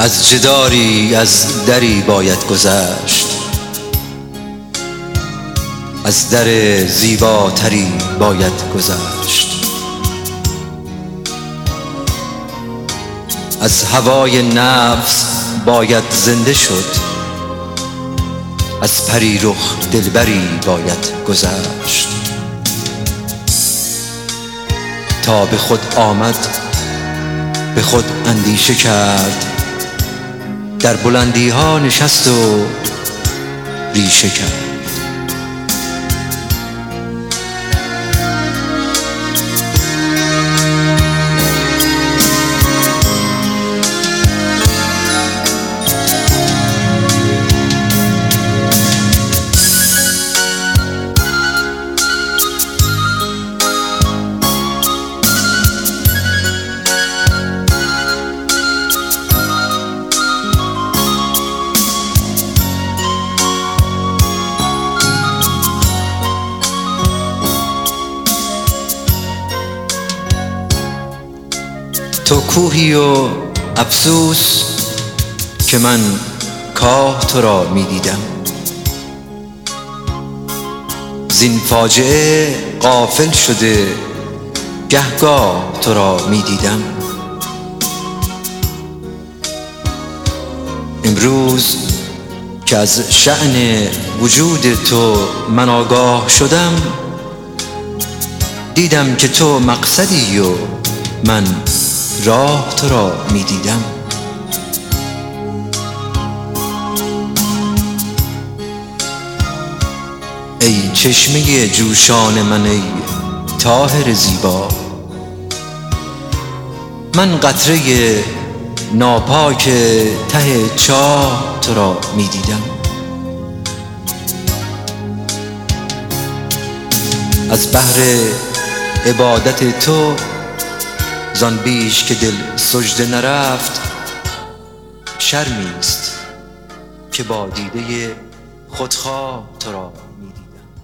از جداری از دری باید گذشت، از در زیباتری باید گذشت. از هوای نفس باید زنده شد، از پری رخ دلبری باید گذشت. تا به خود آمد به خود اندیشه کرد، در بلندی ها نشست و ریشه کرد. تو کوهی و افسوس که من کاه تو را می دیدم، زین فاجعه غافل شده گهگاه تو را می دیدم. امروز که از شأن وجود تو من آگاه شدم، دیدم که تو مقصدی و من راه تو را می دیدم. ای چشمه جوشان من، ای طاهر زیبا، من قطره ناپاک ته چاه تو را می دیدم. از بحر عبادت تو زان بیش که دل سجده نرفت، شرمیست که با دیده خودخواه تو را